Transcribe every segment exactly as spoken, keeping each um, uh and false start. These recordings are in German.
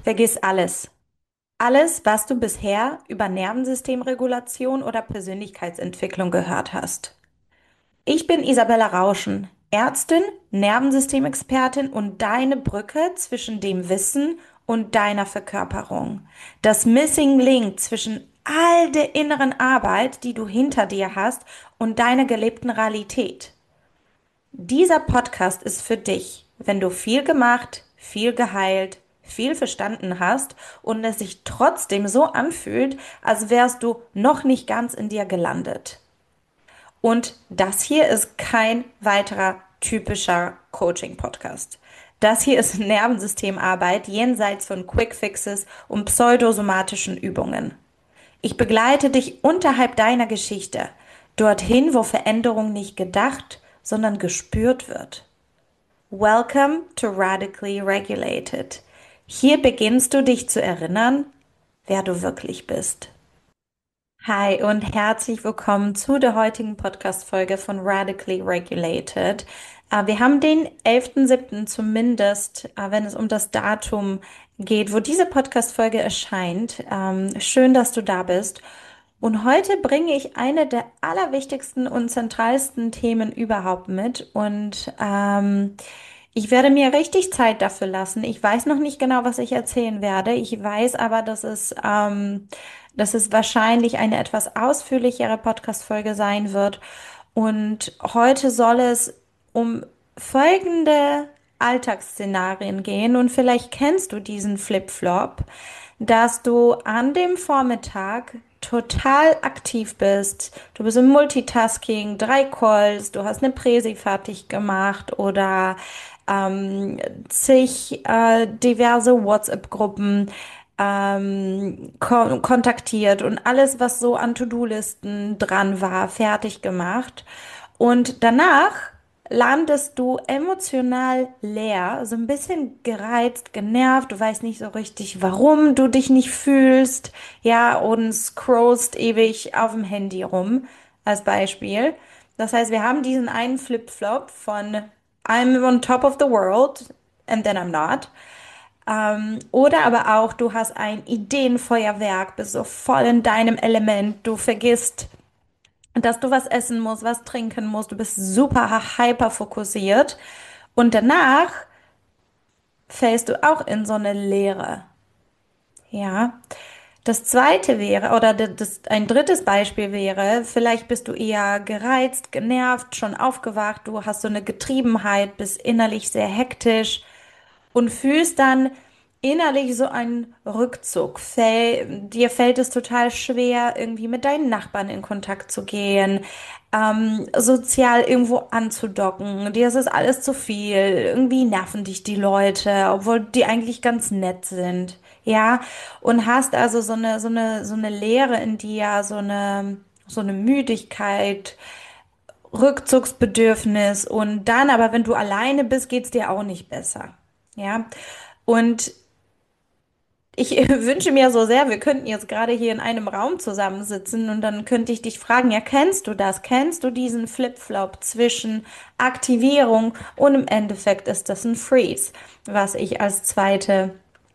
Vergiss alles. Alles, was du bisher über Nervensystemregulation oder Persönlichkeitsentwicklung gehört hast. Ich bin Isabella Rauschen, Ärztin, Nervensystemexpertin und deine Brücke zwischen dem Wissen und deiner Verkörperung. Das Missing Link zwischen all der inneren Arbeit, die du hinter dir hast, und deiner gelebten Realität. Dieser Podcast ist für dich, wenn du viel gemacht, viel geheilt, viel verstanden hast und es sich trotzdem so anfühlt, als wärst du noch nicht ganz in dir gelandet. Und das hier ist kein weiterer typischer Coaching-Podcast. Das hier ist Nervensystemarbeit jenseits von Quick Fixes und pseudosomatischen Übungen. Ich begleite dich unterhalb deiner Geschichte, dorthin, wo Veränderung nicht gedacht, sondern gespürt wird. Welcome to Radically Regulated. Hier beginnst du dich zu erinnern, wer du wirklich bist. Hi und herzlich willkommen zu der heutigen Podcast-Folge von Radically Regulated. Äh, wir haben den elften siebten zumindest, äh, wenn es um das Datum geht, wo diese Podcast-Folge erscheint. Ähm, schön, dass du da bist. Und heute bringe ich eine der allerwichtigsten und zentralsten Themen überhaupt mit. Und ähm, ich werde mir richtig Zeit dafür lassen. Ich weiß noch nicht genau, was ich erzählen werde. Ich weiß aber, dass es, ähm, dass es wahrscheinlich eine etwas ausführlichere Podcast-Folge sein wird. Und heute soll es um folgende Alltagsszenarien gehen. Und vielleicht kennst du diesen Flip-Flop, dass du an dem Vormittag total aktiv bist. Du bist im Multitasking, drei Calls, du hast eine Präsi fertig gemacht oder ähm, zig äh, diverse WhatsApp-Gruppen ähm, kon kontaktiert und alles, was so an To-Do-Listen dran war, fertig gemacht. Und danach landest du emotional leer, so ein bisschen gereizt, genervt, du weißt nicht so richtig, warum du dich nicht fühlst, ja, und scrollst ewig auf dem Handy rum, als Beispiel. Das heißt, wir haben diesen einen Flip-Flop von I'm on top of the world and then I'm not. Ähm, oder aber auch, du hast ein Ideenfeuerwerk, bist so voll in deinem Element, du vergisst, dass du was essen musst, was trinken musst, du bist super hyper fokussiert und danach fällst du auch in so eine Leere. Ja. Das zweite wäre, oder das, ein drittes Beispiel wäre, vielleicht bist du eher gereizt, genervt, schon aufgewacht, du hast so eine Getriebenheit, bist innerlich sehr hektisch und fühlst dann innerlich so einen Rückzug. Fäll, dir fällt es total schwer, irgendwie mit deinen Nachbarn in Kontakt zu gehen, ähm, sozial irgendwo anzudocken. Dir ist es alles zu viel. Irgendwie nerven dich die Leute, obwohl die eigentlich ganz nett sind. Ja, und hast also so eine, so eine, so eine Leere in dir, so eine, so eine Müdigkeit, Rückzugsbedürfnis und dann aber, wenn du alleine bist, geht's dir auch nicht besser. Ja, und ich wünsche mir so sehr, wir könnten jetzt gerade hier in einem Raum zusammensitzen und dann könnte ich dich fragen, ja, kennst du das? Kennst du diesen Flip-Flop zwischen Aktivierung und im Endeffekt ist das ein Freeze, was ich als zweite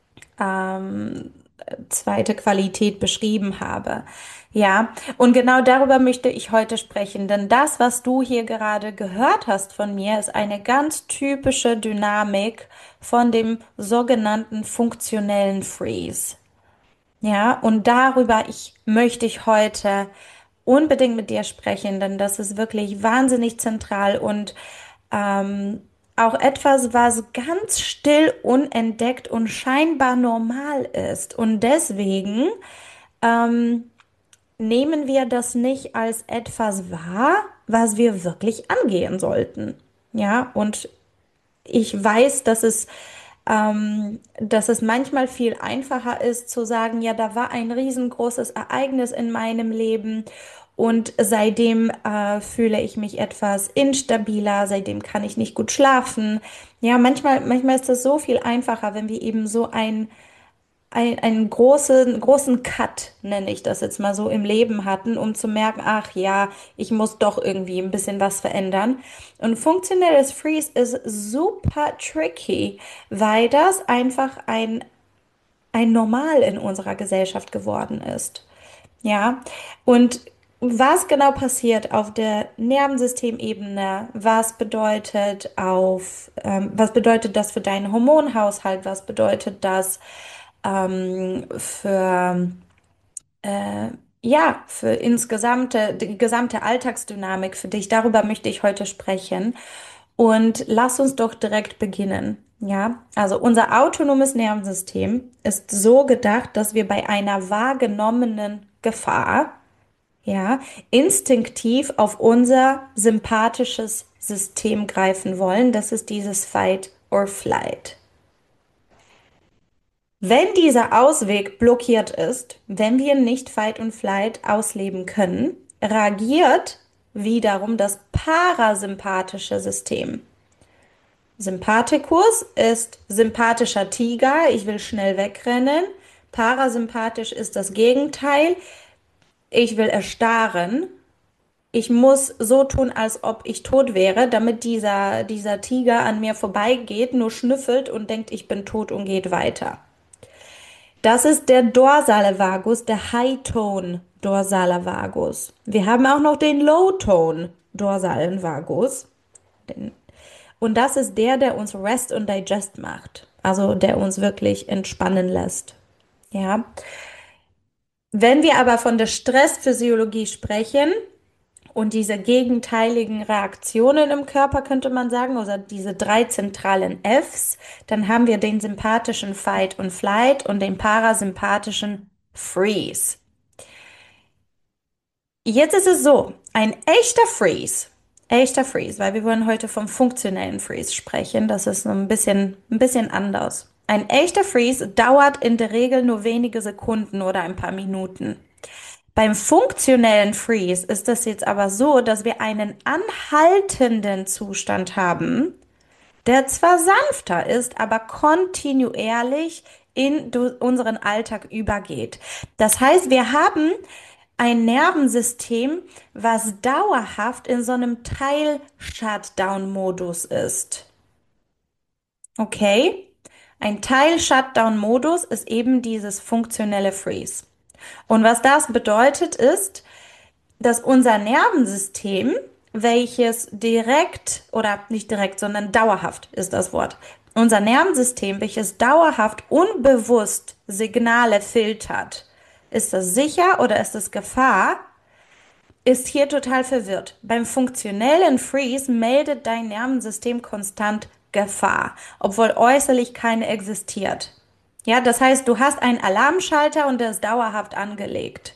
ähm, zweite Qualität beschrieben habe. Ja, und genau darüber möchte ich heute sprechen, denn das, was du hier gerade gehört hast von mir, ist eine ganz typische Dynamik von dem sogenannten funktionellen Freeze. Ja, und darüber ich möchte ich heute unbedingt mit dir sprechen, denn das ist wirklich wahnsinnig zentral und ähm, auch etwas, was ganz still, unentdeckt und scheinbar normal ist. Und deswegen ähm, nehmen wir das nicht als etwas wahr, was wir wirklich angehen sollten. Ja, und ich weiß, dass es, ähm, dass es manchmal viel einfacher ist zu sagen, ja, da war ein riesengroßes Ereignis in meinem Leben und seitdem äh, fühle ich mich etwas instabiler, seitdem kann ich nicht gut schlafen. Ja, manchmal, manchmal ist es so viel einfacher, wenn wir eben so ein ein, einen großen, großen Cut, nenne ich das jetzt mal so, im Leben hatten, um zu merken, ach ja, ich muss doch irgendwie ein bisschen was verändern. Und funktionelles Freeze ist super tricky, weil das einfach ein ein Normal in unserer Gesellschaft geworden ist. Ja, und was genau passiert auf der Nervensystemebene? Was bedeutet auf, ähm, was bedeutet das für deinen Hormonhaushalt? Was bedeutet das ähm, für äh, ja, für insgesamte, die gesamte Alltagsdynamik für dich? Darüber möchte ich heute sprechen. Und lass uns doch direkt beginnen. Ja, also unser autonomes Nervensystem ist so gedacht, dass wir bei einer wahrgenommenen Gefahr, ja, instinktiv auf unser sympathisches System greifen wollen. Das ist dieses Fight or Flight. Wenn dieser Ausweg blockiert ist, wenn wir nicht Fight und Flight ausleben können, reagiert wiederum das parasympathische System. Sympathikus ist sympathischer Tiger, ich will schnell wegrennen. Parasympathisch ist das Gegenteil, ich will erstarren. Ich muss so tun, als ob ich tot wäre, damit dieser, dieser Tiger an mir vorbeigeht, nur schnüffelt und denkt, ich bin tot und geht weiter. Das ist der dorsale Vagus, der High-Tone dorsale Vagus. Wir haben auch noch den Low-Tone dorsalen Vagus. Den, und das ist der, der uns Rest und Digest macht. Also der uns wirklich entspannen lässt. Ja. Wenn wir aber von der Stressphysiologie sprechen, und diese gegenteiligen Reaktionen im Körper, könnte man sagen, oder diese drei zentralen Fs, dann haben wir den sympathischen Fight und Flight und den parasympathischen Freeze. Jetzt ist es so, ein echter Freeze, echter Freeze, weil wir wollen heute vom funktionellen Freeze sprechen, das ist ein bisschen, ein bisschen anders. Ein echter Freeze dauert in der Regel nur wenige Sekunden oder ein paar Minuten. Beim funktionellen Freeze ist es jetzt aber so, dass wir einen anhaltenden Zustand haben, der zwar sanfter ist, aber kontinuierlich in unseren Alltag übergeht. Das heißt, wir haben ein Nervensystem, was dauerhaft in so einem Teil-Shutdown-Modus ist. Okay? Ein Teil-Shutdown-Modus ist eben dieses funktionelle Freeze. Und was das bedeutet ist, dass unser Nervensystem, welches direkt oder nicht direkt, sondern dauerhaft ist das Wort, unser Nervensystem, welches dauerhaft unbewusst Signale filtert, ist das sicher oder ist es Gefahr, ist hier total verwirrt. Beim funktionellen Freeze meldet dein Nervensystem konstant Gefahr, obwohl äußerlich keine existiert. Ja, das heißt, du hast einen Alarmschalter und der ist dauerhaft angelegt.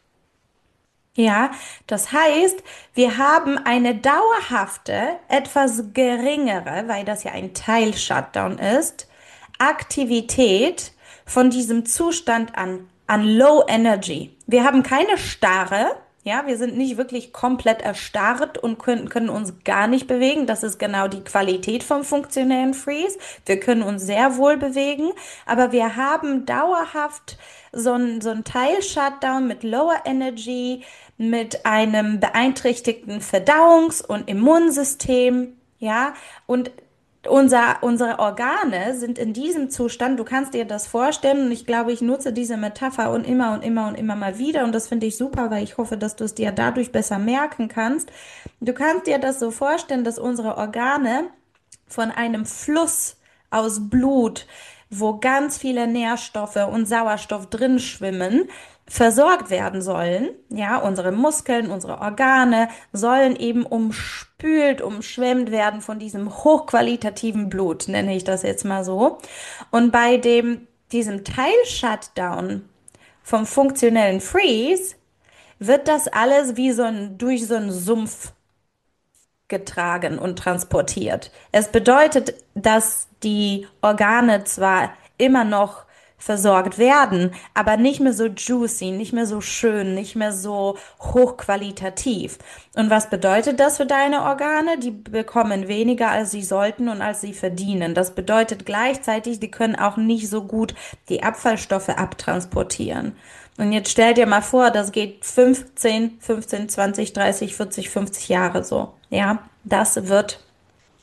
Ja, das heißt, wir haben eine dauerhafte, etwas geringere, weil das ja ein Teil-Shutdown ist, Aktivität von diesem Zustand an, an Low Energy. Wir haben keine Starre, ja, wir sind nicht wirklich komplett erstarrt und können, können uns gar nicht bewegen. Das ist genau die Qualität vom funktionellen Freeze. Wir können uns sehr wohl bewegen, aber wir haben dauerhaft so ein, so ein Teil-Shutdown mit Lower Energy, mit einem beeinträchtigten Verdauungs- und Immunsystem, ja, und unser, unsere Organe sind in diesem Zustand, du kannst dir das vorstellen, und ich glaube, ich nutze diese Metapher und immer und immer und immer mal wieder, und das finde ich super, weil ich hoffe, dass du es dir dadurch besser merken kannst. Du kannst dir das so vorstellen, dass unsere Organe von einem Fluss aus Blut, wo ganz viele Nährstoffe und Sauerstoff drin schwimmen, versorgt werden sollen. Ja, unsere Muskeln, unsere Organe sollen eben umspült, umschwemmt werden von diesem hochqualitativen Blut, nenne ich das jetzt mal so. Und bei dem, diesem Teil-Shutdown vom funktionellen Freeze wird das alles wie so ein, durch so einen Sumpf getragen und transportiert. Es bedeutet, dass die Organe zwar immer noch versorgt werden, aber nicht mehr so juicy, nicht mehr so schön, nicht mehr so hochqualitativ. Und was bedeutet das für deine Organe? Die bekommen weniger, als sie sollten und als sie verdienen. Das bedeutet gleichzeitig, die können auch nicht so gut die Abfallstoffe abtransportieren. Und jetzt stell dir mal vor, das geht fünfzehn, fünfzehn, zwanzig, dreißig, vierzig, fünfzig Jahre so. Ja, das wird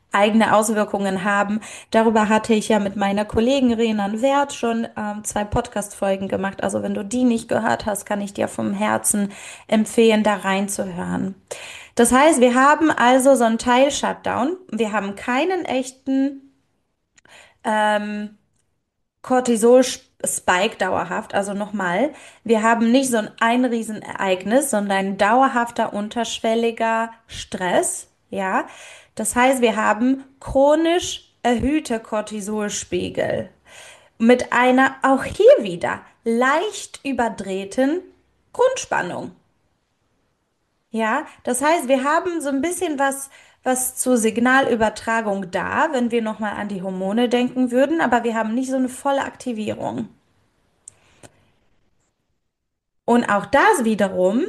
eigene Auswirkungen haben. Darüber hatte ich ja mit meiner Kollegin Renan Wert schon ähm, zwei Podcast-Folgen gemacht. Also wenn du die nicht gehört hast, kann ich dir vom Herzen empfehlen, da reinzuhören. Das heißt, wir haben also so einen Teil-Shutdown. Wir haben keinen echten ähm, Cortisol-Spike dauerhaft. Also nochmal, wir haben nicht so ein, ein Riesenereignis, sondern ein dauerhafter, unterschwelliger Stress. Ja, das heißt, wir haben chronisch erhöhte Cortisolspiegel mit einer auch hier wieder leicht überdrehten Grundspannung. Ja, das heißt, wir haben so ein bisschen was, was zur Signalübertragung da, wenn wir nochmal an die Hormone denken würden, aber wir haben nicht so eine volle Aktivierung. Und auch das wiederum,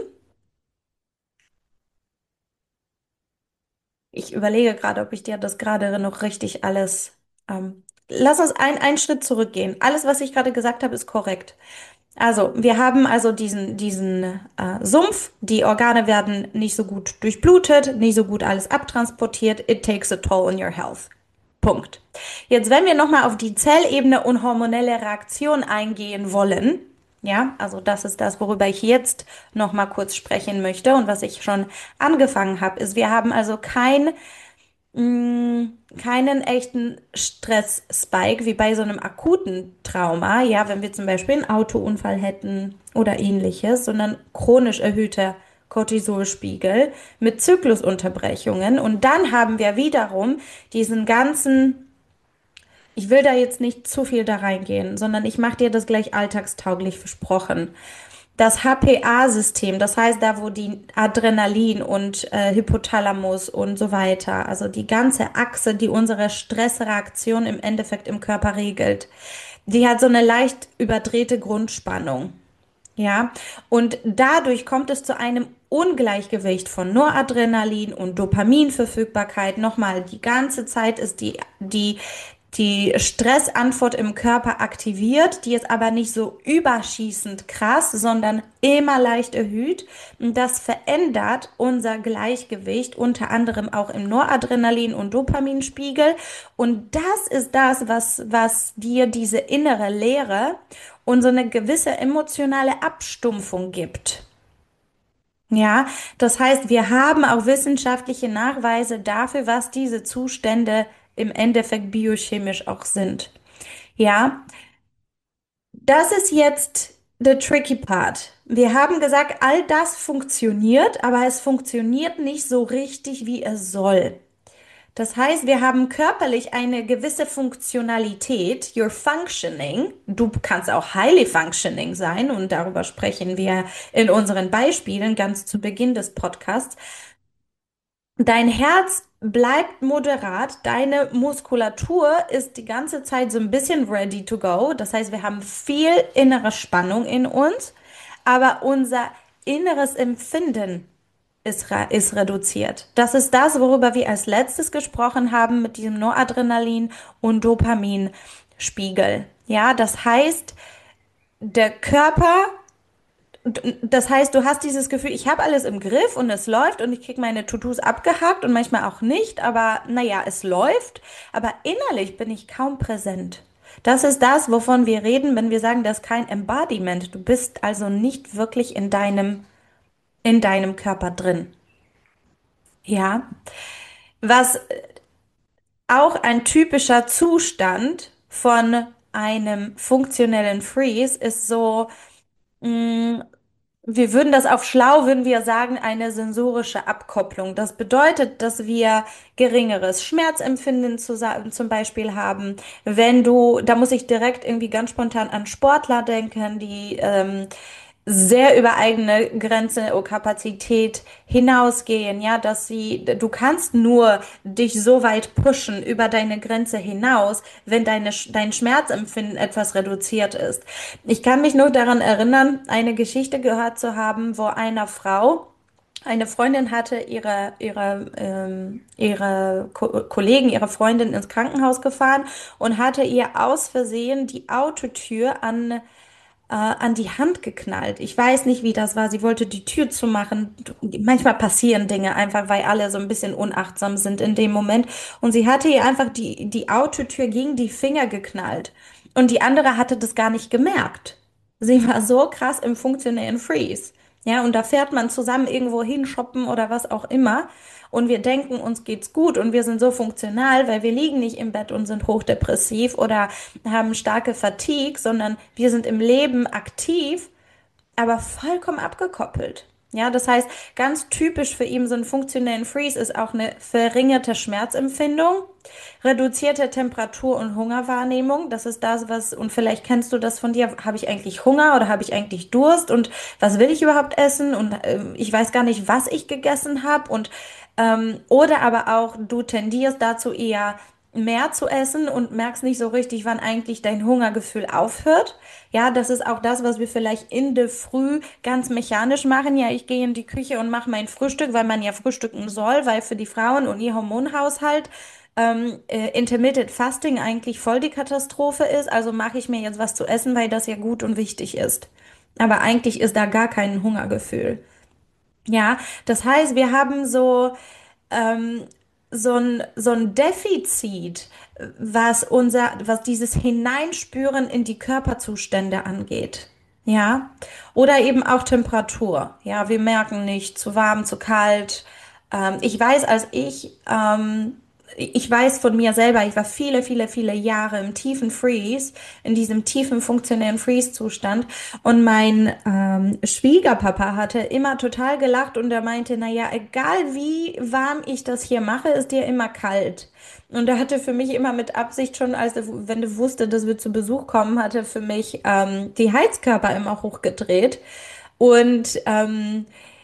ich überlege gerade, ob ich dir das gerade noch richtig alles, ähm, lass uns ein, einen Schritt zurückgehen. Alles, was ich gerade gesagt habe, ist korrekt. Also, wir haben also diesen, diesen äh, Sumpf, die Organe werden nicht so gut durchblutet, nicht so gut alles abtransportiert. It takes a toll on your health. Punkt. Jetzt, wenn wir nochmal auf die Zellebene und hormonelle Reaktion eingehen wollen, ja, also das ist das, worüber ich jetzt nochmal kurz sprechen möchte und was ich schon angefangen habe, ist, wir haben also kein mh, keinen echten Stress-Spike wie bei so einem akuten Trauma, ja, wenn wir zum Beispiel einen Autounfall hätten oder ähnliches, sondern chronisch erhöhter Cortisolspiegel mit Zyklusunterbrechungen. Und dann haben wir wiederum diesen ganzen, ich will da jetzt nicht zu viel da reingehen, sondern ich mache dir das gleich alltagstauglich versprochen. Das H P A-System, das heißt da, wo die Adrenalin und äh, Hypothalamus und so weiter, also die ganze Achse, die unsere Stressreaktion im Endeffekt im Körper regelt, die hat so eine leicht überdrehte Grundspannung. Ja, und dadurch kommt es zu einem Ungleichgewicht von Noradrenalin und Dopaminverfügbarkeit. Nochmal, die ganze Zeit ist die, die, die Stressantwort im Körper aktiviert, die ist aber nicht so überschießend krass, sondern immer leicht erhöht. Und das verändert unser Gleichgewicht, unter anderem auch im Noradrenalin- und Dopaminspiegel. Und das ist das, was, was dir diese innere Leere und so eine gewisse emotionale Abstumpfung gibt. Ja, das heißt, wir haben auch wissenschaftliche Nachweise dafür, was diese Zustände im Endeffekt biochemisch auch sind. Ja, das ist jetzt the tricky part. Wir haben gesagt, all das funktioniert, aber es funktioniert nicht so richtig, wie es soll. Das heißt, wir haben körperlich eine gewisse Funktionalität, you're functioning. Du kannst auch highly functioning sein und darüber sprechen wir in unseren Beispielen ganz zu Beginn des Podcasts. Dein Herz bleibt moderat, deine Muskulatur ist die ganze Zeit so ein bisschen ready to go. Das heißt, wir haben viel innere Spannung in uns, aber unser inneres Empfinden ist, ra- ist reduziert. Das ist das, worüber wir als letztes gesprochen haben mit diesem Noradrenalin und Dopaminspiegel. Ja, das heißt, der Körper, das heißt, du hast dieses Gefühl, ich habe alles im Griff und es läuft und ich kriege meine To-Dos abgehakt und manchmal auch nicht, aber naja, es läuft, aber innerlich bin ich kaum präsent. Das ist das, wovon wir reden, wenn wir sagen, das ist kein Embodiment. Du bist also nicht wirklich in deinem, in deinem Körper drin. Ja. Was auch ein typischer Zustand von einem funktionellen Freeze ist so, mh, wir würden das auf schlau, würden wir sagen, eine sensorische Abkopplung. Das bedeutet, dass wir geringeres Schmerzempfinden zu, zum Beispiel haben. Wenn du, da muss ich direkt irgendwie ganz spontan an Sportler denken, die ähm, sehr über eigene Grenze oder Kapazität hinausgehen, ja, dass sie, du kannst nur dich so weit pushen über deine Grenze hinaus, wenn deine, dein Schmerzempfinden etwas reduziert ist. Ich kann mich nur daran erinnern, eine Geschichte gehört zu haben, wo einer Frau, eine Freundin hatte ihre, ihre, ähm, ihre Ko Kollegen, ihre Freundin ins Krankenhaus gefahren und hatte ihr aus Versehen die Autotür an äh, an die Hand geknallt. Ich weiß nicht, wie das war. Sie wollte die Tür zumachen. Manchmal passieren Dinge einfach, weil alle so ein bisschen unachtsam sind in dem Moment. Und sie hatte ihr einfach die, die Autotür gegen die Finger geknallt. Und die andere hatte das gar nicht gemerkt. Sie war so krass im funktionellen Freeze. Ja, und da fährt man zusammen irgendwo hin, shoppen oder was auch immer. Und wir denken, uns geht's gut und wir sind so funktional, weil wir liegen nicht im Bett und sind hochdepressiv oder haben starke Fatigue, sondern wir sind im Leben aktiv, aber vollkommen abgekoppelt. Ja, das heißt, ganz typisch für ihn so einen funktionellen Freeze ist auch eine verringerte Schmerzempfindung, reduzierte Temperatur- und Hungerwahrnehmung. Das ist das, was, und vielleicht kennst du das von dir, habe ich eigentlich Hunger oder habe ich eigentlich Durst und was will ich überhaupt essen und äh, ich weiß gar nicht, was ich gegessen habe und ähm, oder aber auch du tendierst dazu eher mehr zu essen und merkst nicht so richtig, wann eigentlich dein Hungergefühl aufhört. Ja, das ist auch das, was wir vielleicht in der Früh ganz mechanisch machen. Ja, ich gehe in die Küche und mache mein Frühstück, weil man ja frühstücken soll, weil für die Frauen und ihr Hormonhaushalt ähm, äh, Intermittent Fasting eigentlich voll die Katastrophe ist. Also mache ich mir jetzt was zu essen, weil das ja gut und wichtig ist. Aber eigentlich ist da gar kein Hungergefühl. Ja, das heißt, wir haben so ähm, so ein, so ein Defizit, was unser, was dieses Hineinspüren in die Körperzustände angeht. Ja, oder eben auch Temperatur. Ja, wir merken nicht, zu warm, zu kalt. Ähm, ich weiß, als ich, ähm, ich weiß von mir selber, ich war viele, viele, viele Jahre im tiefen Freeze, in diesem tiefen funktionellen Freeze-Zustand. Und mein ähm, Schwiegerpapa hatte immer total gelacht und er meinte, na ja, egal wie warm ich das hier mache, ist dir immer kalt. Und er hatte für mich immer mit Absicht schon, als er, wenn er wusste, dass wir zu Besuch kommen, hatte für mich ähm, die Heizkörper immer hochgedreht. Und ähm,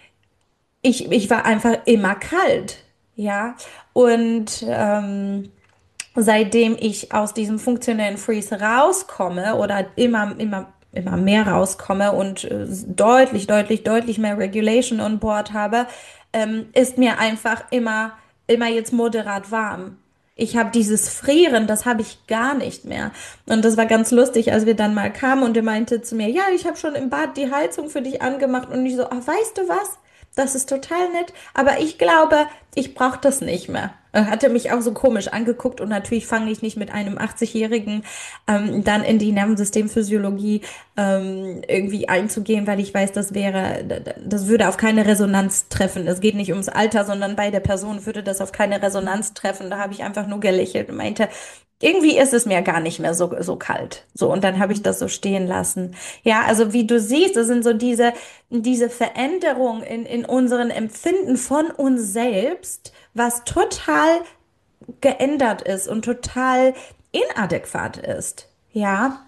ich, ich war einfach immer kalt. Ja. Und ähm, seitdem ich aus diesem funktionellen Freeze rauskomme oder immer, immer, immer mehr rauskomme und äh, deutlich, deutlich, deutlich mehr Regulation on Board habe, ähm, ist mir einfach immer, immer jetzt moderat warm. Ich habe dieses Frieren, das habe ich gar nicht mehr. Und das war ganz lustig, als wir dann mal kamen und er meinte zu mir, ja, ich habe schon im Bad die Heizung für dich angemacht und ich so, ach, weißt du was? Das ist total nett, aber ich glaube, ich brauche das nicht mehr. Er hatte mich auch so komisch angeguckt und natürlich fange ich nicht mit einem achtzig-Jährigen ähm, dann in die Nervensystemphysiologie ähm, irgendwie einzugehen, weil ich weiß, das wäre, das würde auf keine Resonanz treffen. Es geht nicht ums Alter, sondern bei der Person würde das auf keine Resonanz treffen. Da habe ich einfach nur gelächelt und meinte, irgendwie ist es mir gar nicht mehr so, so kalt. So, und dann habe ich das so stehen lassen. Ja, also wie du siehst, das sind so diese, diese Veränderungen in, in unseren Empfinden von uns selbst, was total geändert ist und total inadäquat ist. Ja,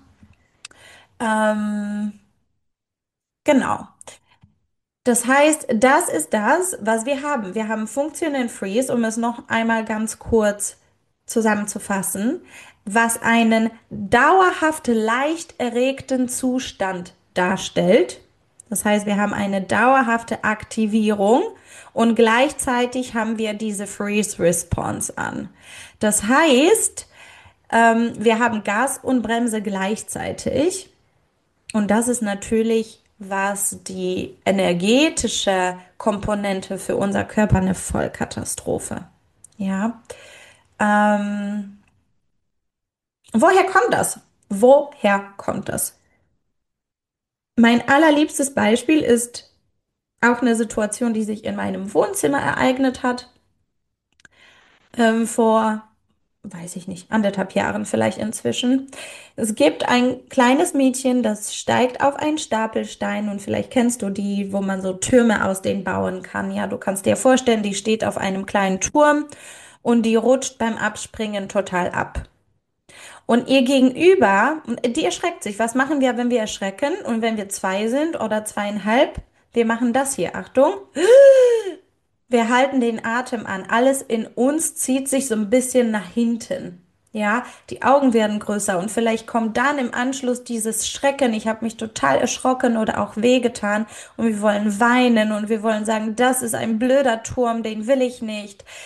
ähm, genau. Das heißt, das ist das, was wir haben. Wir haben funktionellen Freeze, um es noch einmal ganz kurz zusammenzufassen, was einen dauerhaft leicht erregten Zustand darstellt. Das heißt, wir haben eine dauerhafte Aktivierung und gleichzeitig haben wir diese Freeze Response an. Das heißt, ähm, wir haben Gas und Bremse gleichzeitig. Und das ist natürlich, was die energetische Komponente für unser Körper eine Vollkatastrophe. Ja. Ähm, woher kommt das? Woher kommt das? Mein allerliebstes Beispiel ist auch eine Situation, die sich in meinem Wohnzimmer ereignet hat, ähm, vor, weiß ich nicht, anderthalb Jahren vielleicht inzwischen. Es gibt ein kleines Mädchen, das steigt auf einen Stapelstein und vielleicht kennst du die, wo man so Türme aus denen bauen kann. Ja, du kannst dir vorstellen, die steht auf einem kleinen Turm und die rutscht beim Abspringen total ab. Und ihr Gegenüber, die erschreckt sich. Was machen wir, wenn wir erschrecken? Und wenn wir zwei sind oder zweieinhalb? Wir machen das hier. Achtung. Wir halten den Atem an. Alles in uns zieht sich so ein bisschen nach hinten. Ja, die Augen werden größer und vielleicht kommt dann im Anschluss dieses Schrecken, ich habe mich total erschrocken oder auch wehgetan und wir wollen weinen und wir wollen sagen, das ist ein blöder Turm, den will ich nicht.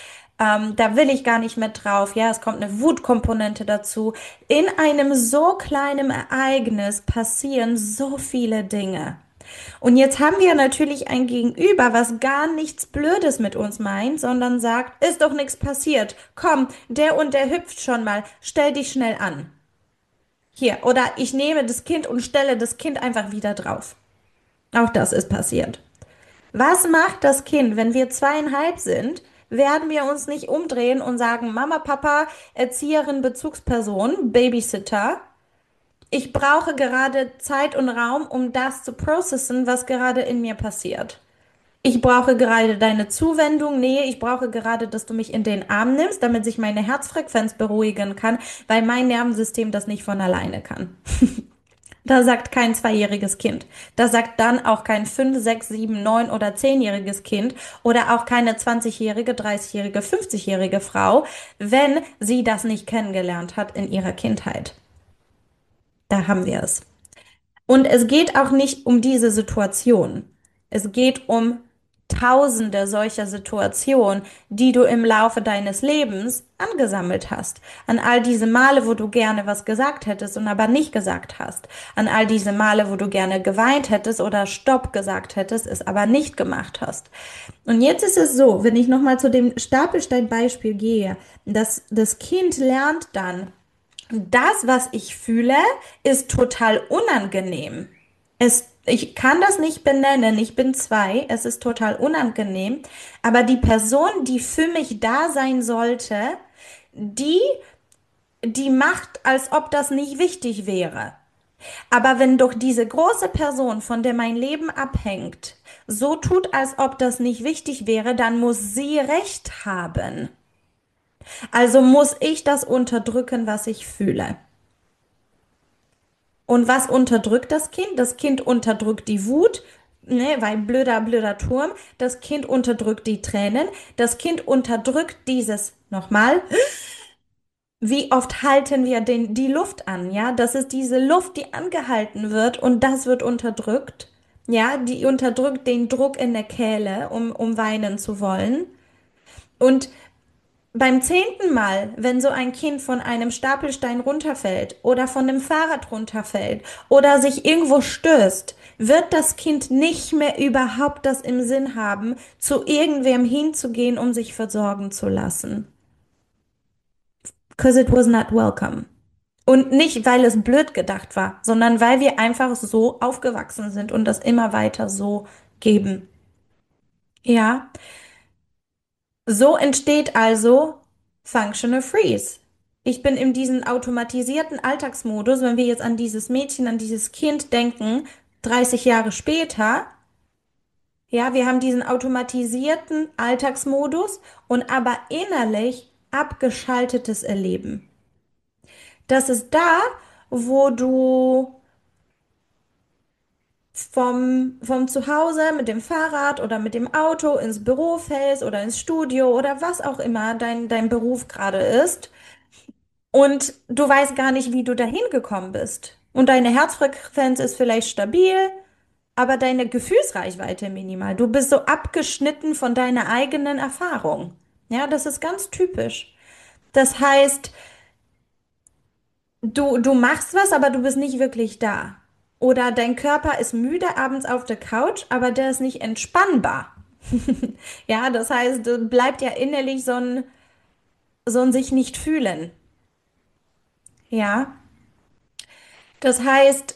Ähm, da will ich gar nicht mit drauf. Ja, es kommt eine Wutkomponente dazu. In einem so kleinen Ereignis passieren so viele Dinge. Und jetzt haben wir natürlich ein Gegenüber, was gar nichts Blödes mit uns meint, sondern sagt, ist doch nichts passiert. Komm, der und der hüpft schon mal. Stell dich schnell an. Hier, oder ich nehme das Kind und stelle das Kind einfach wieder drauf. Auch das ist passiert. Was macht das Kind, wenn wir zweieinhalb sind? Werden wir uns nicht umdrehen und sagen, Mama, Papa, Erzieherin, Bezugsperson, Babysitter, ich brauche gerade Zeit und Raum, um das zu processen, was gerade in mir passiert. Ich brauche gerade deine Zuwendung, Nähe, ich brauche gerade, dass du mich in den Arm nimmst, damit sich meine Herzfrequenz beruhigen kann, weil mein Nervensystem das nicht von alleine kann. Da sagt kein zweijähriges Kind. Da sagt dann auch kein fünf, sechs, sieben, neun oder zehnjähriges Kind oder auch keine zwanzigjährige, dreißigjährige, fünfzigjährige Frau, wenn sie das nicht kennengelernt hat in ihrer Kindheit. Da haben wir es. Und es geht auch nicht um diese Situation. Es geht um tausende solcher Situationen, die du im Laufe deines Lebens angesammelt hast. An all diese Male, wo du gerne was gesagt hättest und aber nicht gesagt hast. An all diese Male, wo du gerne geweint hättest oder Stopp gesagt hättest, es aber nicht gemacht hast. Und jetzt ist es so, wenn ich nochmal zu dem Stapelstein-Beispiel gehe, dass das Kind lernt dann, das, was ich fühle, ist total unangenehm. Es, ich kann das nicht benennen. Ich bin zwei. Es ist total unangenehm. Aber die Person, die für mich da sein sollte, die, die macht, als ob das nicht wichtig wäre. Aber wenn doch diese große Person, von der mein Leben abhängt, so tut, als ob das nicht wichtig wäre, dann muss sie Recht haben. Also muss ich das unterdrücken, was ich fühle. Und was unterdrückt das Kind? Das Kind unterdrückt die Wut, ne, weil blöder, blöder Turm. Das Kind unterdrückt die Tränen. Das Kind unterdrückt dieses, nochmal, wie oft halten wir den, die Luft an? Ja, das ist diese Luft, die angehalten wird und das wird unterdrückt. Ja, die unterdrückt den Druck in der Kehle, um, um weinen zu wollen. Und beim zehnten Mal, wenn so ein Kind von einem Stapelstein runterfällt oder von dem Fahrrad runterfällt oder sich irgendwo stößt, wird das Kind nicht mehr überhaupt das im Sinn haben, zu irgendwem hinzugehen, um sich versorgen zu lassen. Because it was not welcome. Und nicht, weil es blöd gedacht war, sondern weil wir einfach so aufgewachsen sind und das immer weiter so geben. Ja. So entsteht also Functional Freeze. Ich bin in diesem automatisierten Alltagsmodus, wenn wir jetzt an dieses Mädchen, an dieses Kind denken, dreißig Jahre später, ja, wir haben diesen automatisierten Alltagsmodus und aber innerlich abgeschaltetes Erleben. Das ist da, wo du vom, vom Zuhause mit dem Fahrrad oder mit dem Auto ins Büro fällst oder ins Studio oder was auch immer dein, dein Beruf gerade ist. Und du weißt gar nicht, wie du dahin gekommen bist. Und deine Herzfrequenz ist vielleicht stabil, aber deine Gefühlsreichweite minimal. Du bist so abgeschnitten von deiner eigenen Erfahrung. Ja, das ist ganz typisch. Das heißt, du, du machst was, aber du bist nicht wirklich da. Oder dein Körper ist müde abends auf der Couch, aber der ist nicht entspannbar. Ja, das heißt, du bleibt ja innerlich so ein, so ein sich nicht fühlen. Ja, das heißt,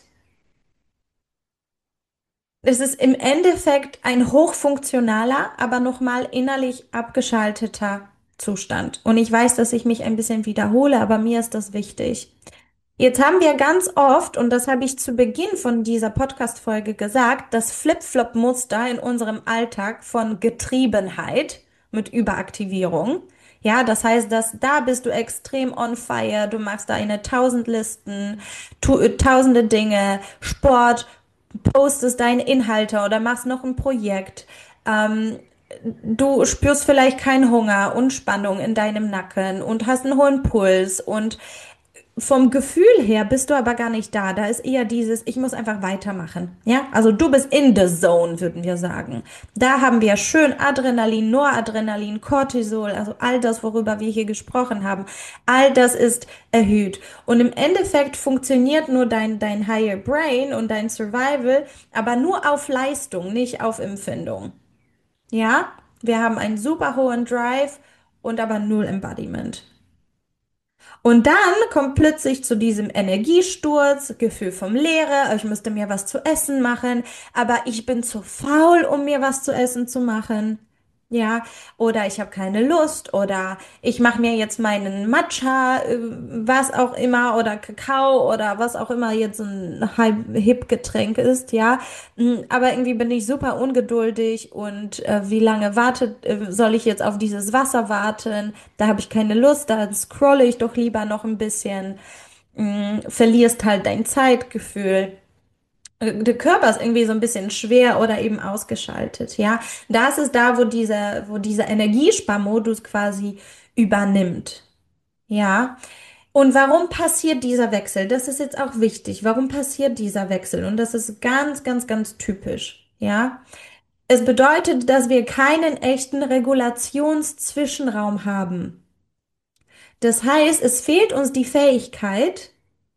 es ist im Endeffekt ein hochfunktionaler, aber nochmal innerlich abgeschalteter Zustand. Und ich weiß, dass ich mich ein bisschen wiederhole, aber mir ist das wichtig. Jetzt haben wir ganz oft, und das habe ich zu Beginn von dieser Podcast-Folge gesagt, das Flip-Flop-Muster in unserem Alltag von Getriebenheit mit Überaktivierung. Ja, das heißt, dass da bist du extrem on fire, du machst deine tausend Listen, tu, tausende Dinge, Sport, postest deine Inhalte oder machst noch ein Projekt. Ähm, du spürst vielleicht keinen Hunger und Spannung in deinem Nacken und hast einen hohen Puls und vom Gefühl her bist du aber gar nicht da. Da ist eher dieses, ich muss einfach weitermachen. Ja, also du bist in the zone, würden wir sagen. Da haben wir schön Adrenalin, Noradrenalin, Cortisol, also all das, worüber wir hier gesprochen haben. All das ist erhöht. Und im Endeffekt funktioniert nur dein, dein Higher Brain und dein Survival, aber nur auf Leistung, nicht auf Empfindung. Ja, wir haben einen super hohen Drive und aber null Embodiment. Und dann kommt plötzlich zu diesem Energiesturz, Gefühl vom Leere, ich müsste mir was zu essen machen, aber ich bin zu faul, um mir was zu essen zu machen. Ja, oder ich habe keine Lust, oder ich mache mir jetzt meinen Matcha, äh, was auch immer, oder Kakao oder was auch immer jetzt so ein Hip-Getränk ist, ja. Mm, Aber irgendwie bin ich super ungeduldig und äh, wie lange wartet, äh, soll ich jetzt auf dieses Wasser warten? Da habe ich keine Lust, da scrolle ich doch lieber noch ein bisschen. Mm, verlierst halt dein Zeitgefühl. Äh, Der Körper ist irgendwie so ein bisschen schwer oder eben ausgeschaltet, ja. Das ist da, wo dieser, wo dieser Energiesparmodus quasi übernimmt, ja. Und warum passiert dieser Wechsel? Das ist jetzt auch wichtig. Warum passiert dieser Wechsel? Und das ist ganz, ganz, ganz typisch, ja. Es bedeutet, dass wir keinen echten Regulationszwischenraum haben. Das heißt, es fehlt uns die Fähigkeit,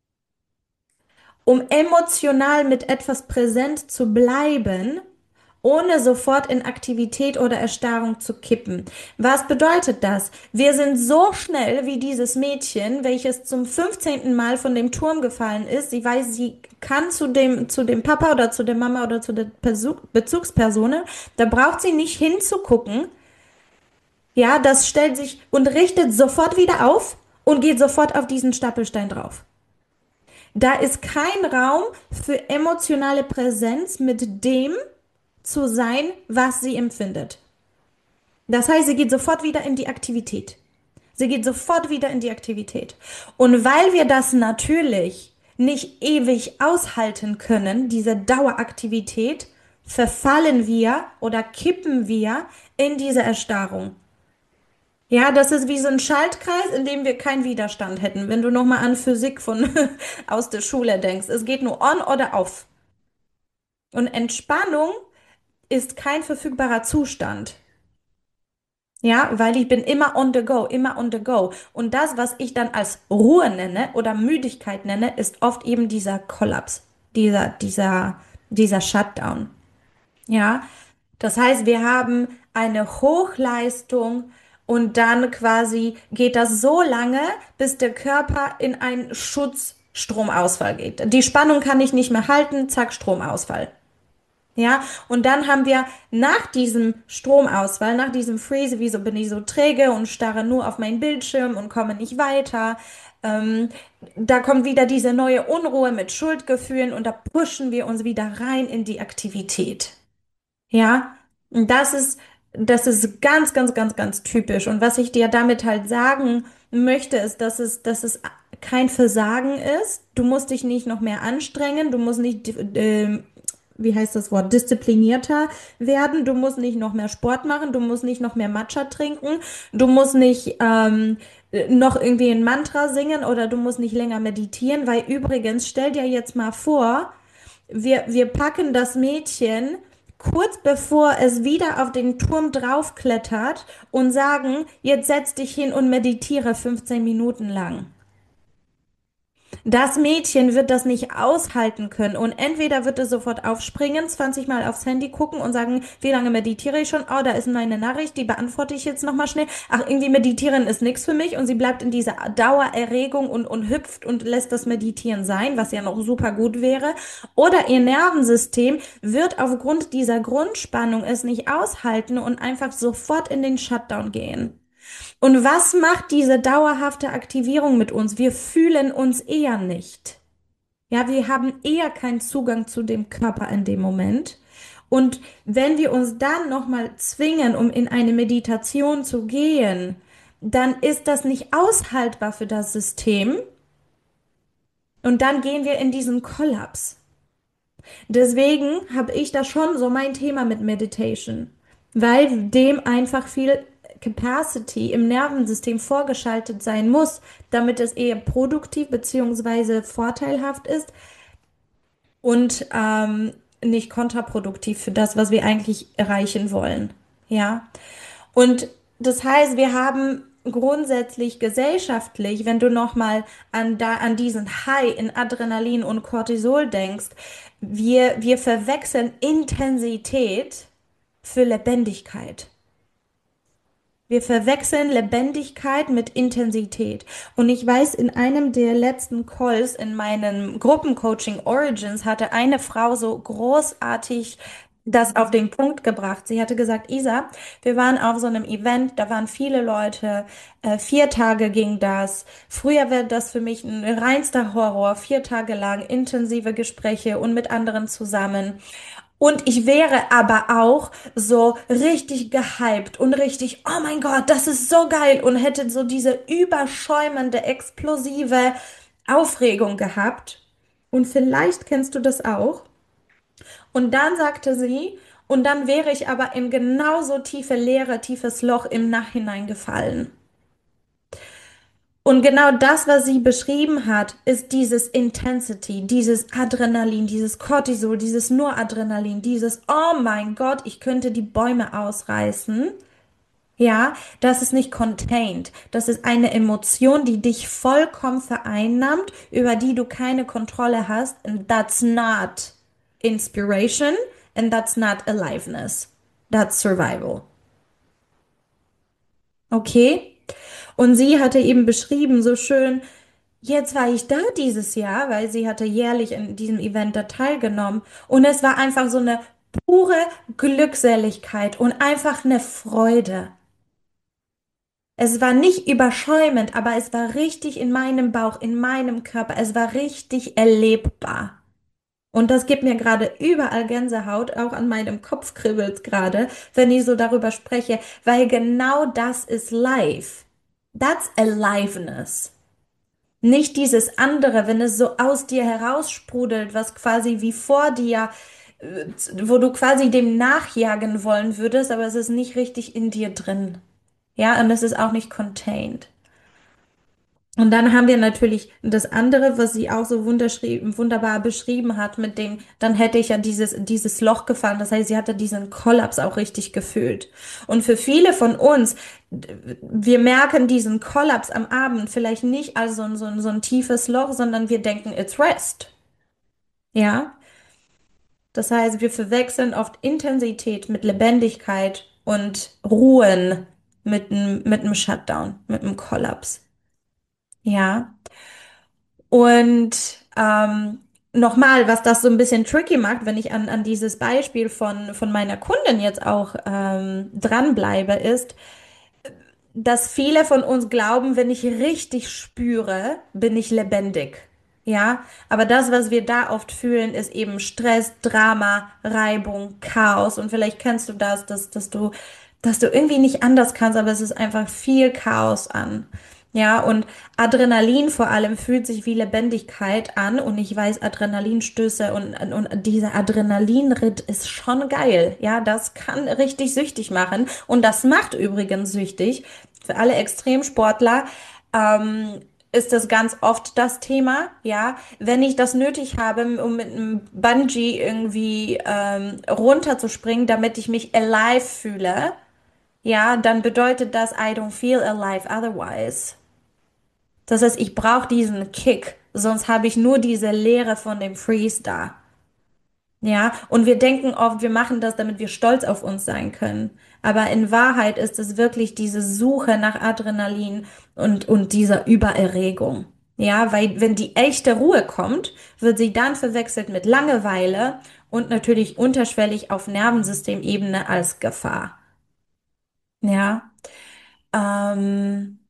um emotional mit etwas präsent zu bleiben, ohne sofort in Aktivität oder Erstarrung zu kippen. Was bedeutet das? Wir sind so schnell wie dieses Mädchen, welches zum fünfzehnten Mal von dem Turm gefallen ist. Sie weiß, sie kann zu dem, zu dem Papa oder zu der Mama oder zu der Persu- Bezugsperson. Da braucht sie nicht hinzugucken. Ja, das stellt sich und richtet sofort wieder auf und geht sofort auf diesen Stapelstein drauf. Da ist kein Raum für emotionale Präsenz mit dem zu sein, was sie empfindet. Das heißt, sie geht sofort wieder in die Aktivität. Sie geht sofort wieder in die Aktivität. Und weil wir das natürlich nicht ewig aushalten können, diese Daueraktivität, verfallen wir oder kippen wir in diese Erstarrung. Ja, das ist wie so ein Schaltkreis, in dem wir keinen Widerstand hätten. Wenn du nochmal an Physik von aus der Schule denkst, es geht nur on oder off. Und Entspannung ist kein verfügbarer Zustand. Ja, weil ich bin immer on the go, immer on the go. Und das, was ich dann als Ruhe nenne oder Müdigkeit nenne, ist oft eben dieser Kollaps, dieser, dieser, dieser Shutdown. Ja, das heißt, wir haben eine Hochleistung und dann quasi geht das so lange, bis der Körper in einen Schutzstromausfall geht. Die Spannung kann ich nicht mehr halten, zack, Stromausfall. Ja, und dann haben wir nach diesem Stromausfall, nach diesem Freeze, wieso bin ich so träge und starre nur auf meinen Bildschirm und komme nicht weiter. Ähm, Da kommt wieder diese neue Unruhe mit Schuldgefühlen und da pushen wir uns wieder rein in die Aktivität. Ja, und das ist, das ist ganz, ganz, ganz, ganz typisch. Und was ich dir damit halt sagen möchte, ist, dass es, dass es kein Versagen ist. Du musst dich nicht noch mehr anstrengen. Du musst nicht, ähm, wie heißt das Wort, disziplinierter werden. Du musst nicht noch mehr Sport machen. Du musst nicht noch mehr Matcha trinken. Du musst nicht, ähm, noch irgendwie ein Mantra singen oder du musst nicht länger meditieren, weil übrigens, stell dir jetzt mal vor, wir, wir packen das Mädchen kurz bevor es wieder auf den Turm draufklettert und sagen, jetzt setz dich hin und meditiere fünfzehn Minuten lang. Das Mädchen wird das nicht aushalten können und entweder wird es sofort aufspringen, zwanzig Mal aufs Handy gucken und sagen, wie lange meditiere ich schon? Oh, da ist meine Nachricht, die beantworte ich jetzt nochmal schnell. Ach, irgendwie meditieren ist nichts für mich und sie bleibt in dieser Dauererregung und, und hüpft und lässt das Meditieren sein, was ja noch super gut wäre. Oder ihr Nervensystem wird aufgrund dieser Grundspannung es nicht aushalten und einfach sofort in den Shutdown gehen. Und was macht diese dauerhafte Aktivierung mit uns? Wir fühlen uns eher nicht. Ja, wir haben eher keinen Zugang zu dem Körper in dem Moment. Und wenn wir uns dann nochmal zwingen, um in eine Meditation zu gehen, dann ist das nicht aushaltbar für das System. Und dann gehen wir in diesen Kollaps. Deswegen habe ich da schon so mein Thema mit Meditation, weil dem einfach viel Capacity im Nervensystem vorgeschaltet sein muss, damit es eher produktiv beziehungsweise vorteilhaft ist und ähm, nicht kontraproduktiv für das, was wir eigentlich erreichen wollen. Ja. Und das heißt, wir haben grundsätzlich gesellschaftlich, wenn du nochmal an, da, an diesen High in Adrenalin und Cortisol denkst, wir, wir verwechseln Intensität für Lebendigkeit. Wir verwechseln Lebendigkeit mit Intensität. Und ich weiß, in einem der letzten Calls in meinem Gruppencoaching Origins hatte eine Frau so großartig das auf den Punkt gebracht. Sie hatte gesagt, Isa, wir waren auf so einem Event, da waren viele Leute, äh, vier Tage ging das. Früher wäre das für mich ein reinster Horror, vier Tage lang intensive Gespräche und mit anderen zusammen. Und ich wäre aber auch so richtig gehypt und richtig, oh mein Gott, das ist so geil und hätte so diese überschäumende, explosive Aufregung gehabt. Und vielleicht kennst du das auch. Und dann sagte sie, und dann wäre ich aber in genauso tiefe Leere, tiefes Loch im Nachhinein gefallen. Und genau das, was sie beschrieben hat, ist dieses Intensity, dieses Adrenalin, dieses Cortisol, dieses Noradrenalin, dieses, oh mein Gott, ich könnte die Bäume ausreißen. Ja, das ist nicht contained. Das ist eine Emotion, die dich vollkommen vereinnahmt, über die du keine Kontrolle hast. And that's not inspiration and that's not aliveness. That's survival. Okay? Und sie hatte eben beschrieben, so schön, jetzt war ich da dieses Jahr, weil sie hatte jährlich in diesem Event da teilgenommen. Und es war einfach so eine pure Glückseligkeit und einfach eine Freude. Es war nicht überschäumend, aber es war richtig in meinem Bauch, in meinem Körper. Es war richtig erlebbar. Und das gibt mir gerade überall Gänsehaut, auch an meinem Kopf kribbelt's gerade, wenn ich so darüber spreche, weil genau das ist life. That's aliveness. Nicht dieses andere, wenn es so aus dir heraussprudelt, was quasi wie vor dir, äh, wo du quasi dem nachjagen wollen würdest, aber es ist nicht richtig in dir drin. Ja, und es ist auch nicht contained. Und dann haben wir natürlich das andere, was sie auch so wunderschrie- wunderbar beschrieben hat, mit dem, dann hätte ich ja dieses, dieses Loch gefallen. Das heißt, sie hatte diesen Kollaps auch richtig gefühlt. Und für viele von uns, d- wir merken diesen Kollaps am Abend vielleicht nicht als so ein, so ein, so ein tiefes Loch, sondern wir denken, it's rest. Ja? Das heißt, wir verwechseln oft Intensität mit Lebendigkeit und Ruhen mit einem, mit einem Shutdown, mit einem Kollaps. Ja. Und ähm, nochmal, was das so ein bisschen tricky macht, wenn ich an, an dieses Beispiel von, von meiner Kundin jetzt auch ähm, dranbleibe, ist, dass viele von uns glauben, wenn ich richtig spüre, bin ich lebendig. Ja, aber das, was wir da oft fühlen, ist eben Stress, Drama, Reibung, Chaos. Und vielleicht kennst du das, dass, dass du, dass du irgendwie nicht anders kannst, aber es ist einfach viel Chaos an. Ja, und Adrenalin vor allem fühlt sich wie Lebendigkeit an. Und ich weiß, Adrenalinstöße und, und dieser Adrenalinritt ist schon geil. Ja, das kann richtig süchtig machen. Und das macht übrigens süchtig. Für alle Extremsportler ähm, ist das ganz oft das Thema. Ja, wenn ich das nötig habe, um mit einem Bungee irgendwie ähm, runterzuspringen, damit ich mich alive fühle, ja, dann bedeutet das, I don't feel alive otherwise. Das heißt, ich brauche diesen Kick, sonst habe ich nur diese Leere von dem Freeze da. Ja, und wir denken oft, wir machen das, damit wir stolz auf uns sein können. Aber in Wahrheit ist es wirklich diese Suche nach Adrenalin und, und dieser Übererregung. Ja, weil wenn die echte Ruhe kommt, wird sie dann verwechselt mit Langeweile und natürlich unterschwellig auf Nervensystemebene als Gefahr. Ja, ähm,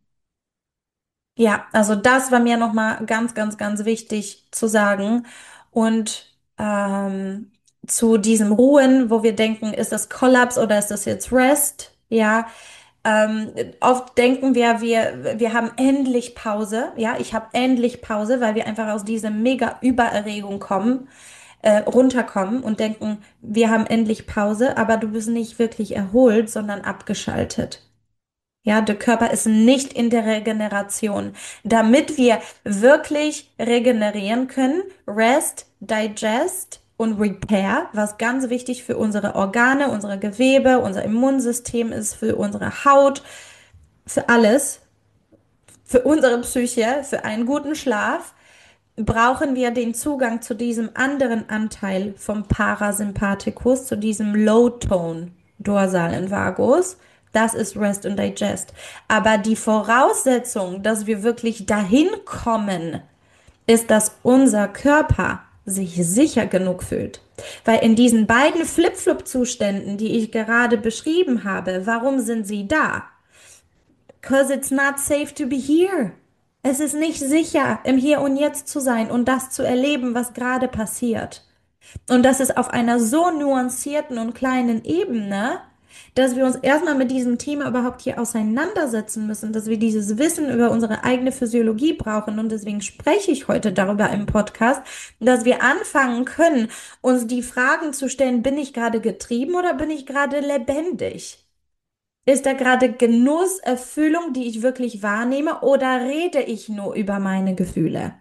ja, also das war mir nochmal ganz, ganz, ganz wichtig zu sagen. Und ähm, zu diesem Ruhen, wo wir denken, ist das Kollaps oder ist das jetzt Rest? Ja, ähm, oft denken wir, wir, wir haben endlich Pause. Ja, ich habe endlich Pause, weil wir einfach aus dieser mega Übererregung kommen, äh, runterkommen und denken, wir haben endlich Pause, aber du bist nicht wirklich erholt, sondern abgeschaltet. Ja, der Körper ist nicht in der Regeneration. Damit wir wirklich regenerieren können, Rest, Digest und Repair, was ganz wichtig für unsere Organe, unsere Gewebe, unser Immunsystem ist, für unsere Haut, für alles, für unsere Psyche, für einen guten Schlaf, brauchen wir den Zugang zu diesem anderen Anteil vom Parasympathikus, zu diesem Low-Tone dorsalen Vagus. Das ist Rest and Digest. Aber die Voraussetzung, dass wir wirklich dahin kommen, ist, dass unser Körper sich sicher genug fühlt. Weil in diesen beiden Flip-Flop-Zuständen, die ich gerade beschrieben habe, warum sind sie da? Because it's not safe to be here. Es ist nicht sicher, im Hier und Jetzt zu sein und das zu erleben, was gerade passiert. Und das ist auf einer so nuancierten und kleinen Ebene, dass wir uns erstmal mit diesem Thema überhaupt hier auseinandersetzen müssen, dass wir dieses Wissen über unsere eigene Physiologie brauchen. Und deswegen spreche ich heute darüber im Podcast, dass wir anfangen können, uns die Fragen zu stellen, bin ich gerade getrieben oder bin ich gerade lebendig? Ist da gerade Genuss, Erfüllung, die ich wirklich wahrnehme, oder rede ich nur über meine Gefühle?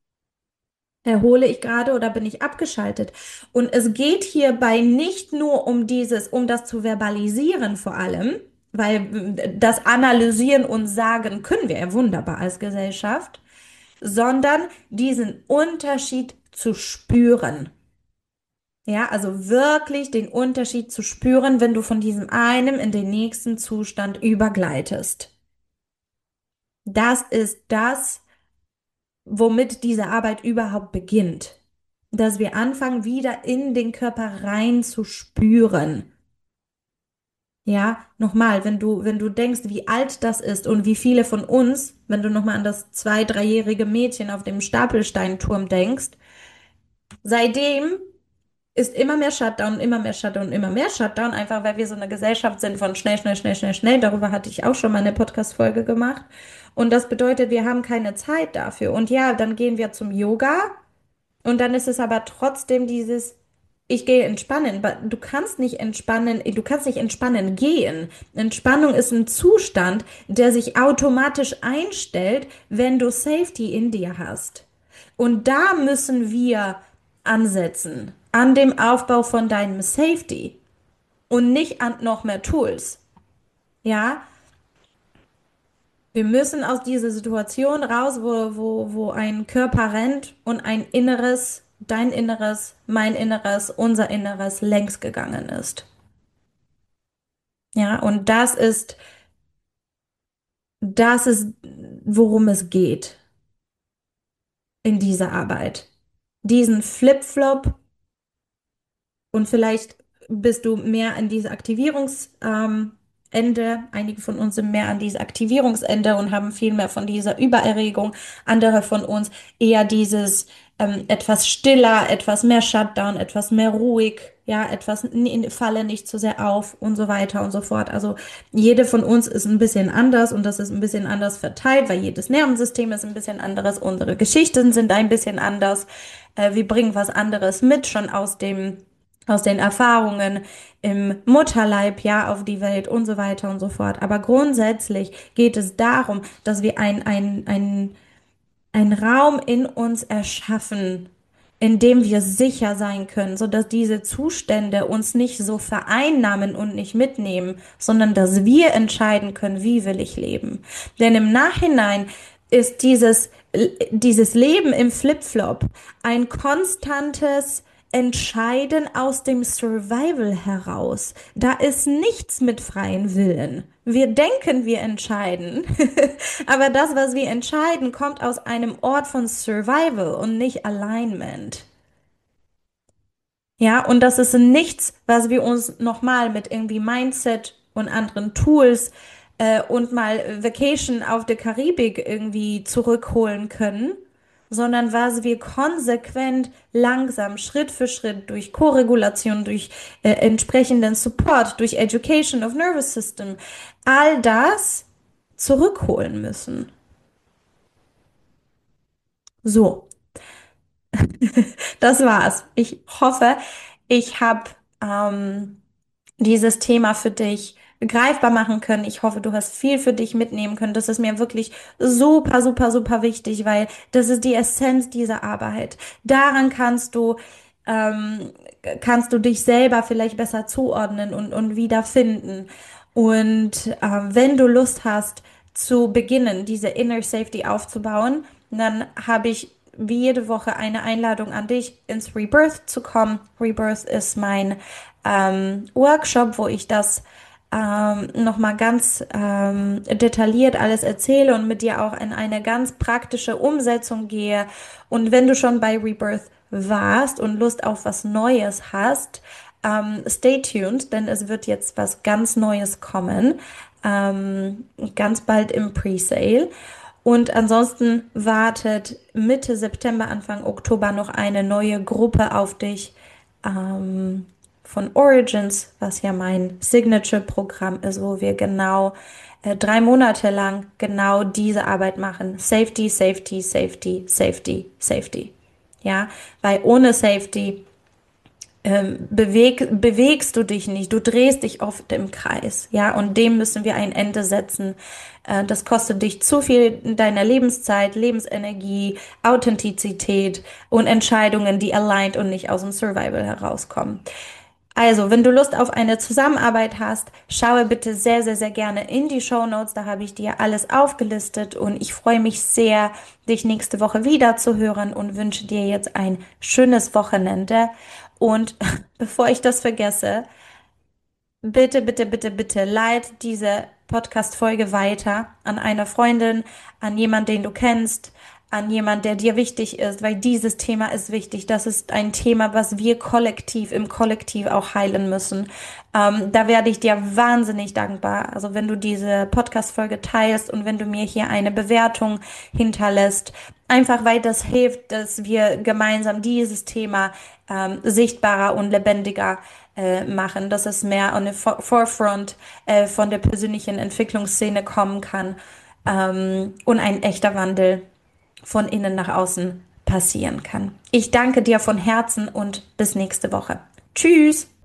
Erhole ich gerade oder bin ich abgeschaltet? Und es geht hierbei nicht nur um dieses, um das zu verbalisieren vor allem, weil äh, das Analysieren und Sagen können wir ja wunderbar als Gesellschaft, sondern diesen Unterschied zu spüren. Ja, also wirklich den Unterschied zu spüren, wenn du von diesem einen in den nächsten Zustand übergleitest. Das ist das, womit diese Arbeit überhaupt beginnt. Dass wir anfangen, wieder in den Körper rein zu spüren. Ja, nochmal, wenn du, wenn du denkst, wie alt das ist und wie viele von uns, wenn du nochmal an das zwei-, dreijährige Mädchen auf dem Stapelsteinturm denkst, seitdem ist immer mehr Shutdown, immer mehr Shutdown, immer mehr Shutdown, einfach weil wir so eine Gesellschaft sind von schnell, schnell, schnell, schnell, schnell. Darüber hatte ich auch schon mal eine Podcast-Folge gemacht. Und das bedeutet, wir haben keine Zeit dafür. Und ja, dann gehen wir zum Yoga und dann ist es aber trotzdem dieses, ich gehe entspannen. Aber du kannst nicht entspannen, du kannst nicht entspannen gehen. Entspannung ist ein Zustand, der sich automatisch einstellt, wenn du Safety in dir hast. Und da müssen wir ansetzen, an dem Aufbau von deinem Safety und nicht an noch mehr Tools. Ja, wir müssen aus dieser Situation raus, wo, wo, wo ein Körper rennt und ein Inneres, dein Inneres, mein Inneres, unser Inneres längs gegangen ist. Ja, und das ist, das ist, worum es geht in dieser Arbeit. Diesen Flip-Flop. Und vielleicht bist du mehr an diese Aktivierungsende. Ähm, Einige von uns sind mehr an diese Aktivierungsende und haben viel mehr von dieser Übererregung. Andere von uns eher dieses ähm, etwas stiller, etwas mehr Shutdown, etwas mehr ruhig, ja, etwas n- falle nicht zu sehr auf und so weiter und so fort. Also jede von uns ist ein bisschen anders und das ist ein bisschen anders verteilt, weil jedes Nervensystem ist ein bisschen anderes. Unsere Geschichten sind ein bisschen anders. Äh, wir bringen was anderes mit, schon aus dem aus den Erfahrungen im Mutterleib, ja, auf die Welt und so weiter und so fort. Aber grundsätzlich geht es darum, dass wir ein, ein, ein, ein Raum in uns erschaffen, in dem wir sicher sein können, sodass diese Zustände uns nicht so vereinnahmen und nicht mitnehmen, sondern dass wir entscheiden können, wie will ich leben. Denn im Nachhinein ist dieses, dieses Leben im Flip-Flop ein konstantes Entscheiden aus dem Survival heraus. Da ist nichts mit freien Willen. Wir denken, wir entscheiden, aber das, was wir entscheiden, kommt aus einem Ort von Survival und nicht Alignment. Ja, und das ist nichts, was wir uns nochmal mit irgendwie Mindset und anderen Tools äh, und mal Vacation auf der Karibik irgendwie zurückholen können, sondern was wir konsequent, langsam, Schritt für Schritt durch Koregulation, durch äh, entsprechenden Support, durch Education of Nervous System, all das zurückholen müssen. So, das war's. Ich hoffe, ich habe ähm, dieses Thema für dich greifbar machen können. Ich hoffe, du hast viel für dich mitnehmen können. Das ist mir wirklich super, super, super wichtig, weil das ist die Essenz dieser Arbeit. Daran kannst du, ähm, kannst du dich selber vielleicht besser zuordnen und, und wiederfinden. Und äh, wenn du Lust hast, zu beginnen, diese Inner Safety aufzubauen, dann habe ich wie jede Woche eine Einladung an dich, ins Rebirth zu kommen. Rebirth ist mein ähm, Workshop, wo ich das ähm, nochmal ganz ähm, detailliert alles erzähle und mit dir auch in eine ganz praktische Umsetzung gehe. Und wenn du schon bei Rebirth warst und Lust auf was Neues hast, ähm, stay tuned, denn es wird jetzt was ganz Neues kommen, ähm, ganz bald im Presale. Und ansonsten wartet Mitte September, Anfang Oktober noch eine neue Gruppe auf dich, ähm, von Origins, was ja mein Signature-Programm ist, wo wir genau äh, drei Monate lang genau diese Arbeit machen. Safety, Safety, Safety, Safety, Safety. Ja, weil ohne Safety ähm, beweg, bewegst du dich nicht, du drehst dich oft im Kreis, ja, und dem müssen wir ein Ende setzen. Äh, das kostet dich zu viel deiner Lebenszeit, Lebensenergie, Authentizität und Entscheidungen, die aligned und nicht aus dem Survival herauskommen. Also, wenn du Lust auf eine Zusammenarbeit hast, schaue bitte sehr, sehr, sehr gerne in die Show Notes. Da habe ich dir alles aufgelistet und ich freue mich sehr, dich nächste Woche wieder zu hören und wünsche dir jetzt ein schönes Wochenende. Und bevor ich das vergesse, bitte, bitte, bitte, bitte leit diese Podcast-Folge weiter an eine Freundin, an jemanden, den du kennst, an jemanden, der dir wichtig ist, weil dieses Thema ist wichtig. Das ist ein Thema, was wir kollektiv, im Kollektiv auch heilen müssen. Ähm, da werde ich dir wahnsinnig dankbar. Also wenn du diese Podcast-Folge teilst und wenn du mir hier eine Bewertung hinterlässt, einfach weil das hilft, dass wir gemeinsam dieses Thema ähm, sichtbarer und lebendiger äh, machen, dass es mehr an den For Forefront äh, von der persönlichen Entwicklungsszene kommen kann, ähm, und ein echter Wandel von innen nach außen passieren kann. Ich danke dir von Herzen und bis nächste Woche. Tschüss!